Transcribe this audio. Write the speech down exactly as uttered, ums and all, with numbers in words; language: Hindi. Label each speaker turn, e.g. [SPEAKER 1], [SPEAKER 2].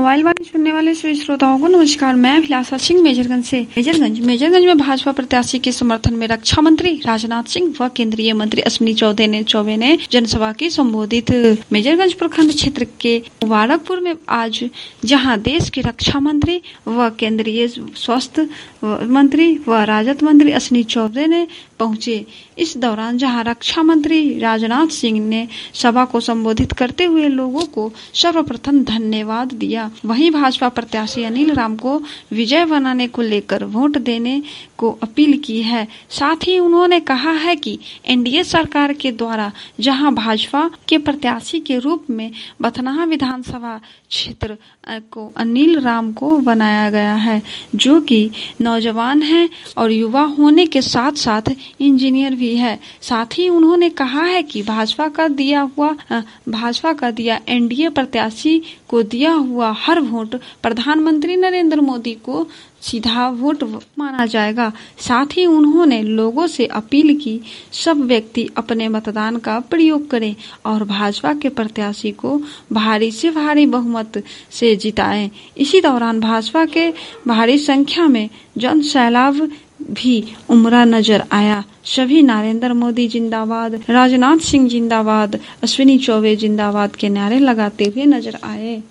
[SPEAKER 1] मोबाइल वाले सुनने वाले सभी श्रोताओं को नमस्कार। मैं अभिलाषा सिंह मेजरगंज से। मेजरगंज मेजरगंज में भाजपा प्रत्याशी के समर्थन में रक्षा मंत्री राजनाथ सिंह व केंद्रीय मंत्री अश्विनी चौबे ने चौबे ने जनसभा की संबोधित। मेजरगंज प्रखंड क्षेत्र के मुबारकपुर में आज जहां देश के रक्षा मंत्री व केंद्रीय स्वास्थ्य मंत्री व राजस्व मंत्री अश्विनी चौबे ने पहुंचे। इस दौरान जहां रक्षा मंत्री राजनाथ सिंह ने सभा को संबोधित करते हुए लोगों को सर्वप्रथम धन्यवाद दिया। वहीं भाजपा प्रत्याशी अनिल राम को विजय बनाने को लेकर वोट देने को अपील की है। साथ ही उन्होंने कहा है कि एनडीए सरकार के द्वारा जहां भाजपा के प्रत्याशी के रूप में बथनाहा विधानसभा क्षेत्र को अनिल राम को बनाया गया है, जो कि नौजवान है और युवा होने के साथ साथ इंजीनियर भी है। साथ ही उन्होंने कहा है कि भाजपा का दिया हुआ भाजपा का दिया एनडीए प्रत्याशी को दिया हुआ हर वोट प्रधानमंत्री नरेंद्र मोदी को सीधा वोट माना जाएगा। साथ ही उन्होंने लोगों से अपील की सब व्यक्ति अपने मतदान का प्रयोग करें और भाजपा के प्रत्याशी को भारी से भारी बहुमत से जिताएं। इसी दौरान भाजपा के भारी संख्या में जन सैलाब भी उमड़ा नजर आया। सभी नरेंद्र मोदी जिंदाबाद, राजनाथ सिंह जिंदाबाद, अश्विनी चौबे जिंदाबाद के नारे लगाते हुए नजर आए।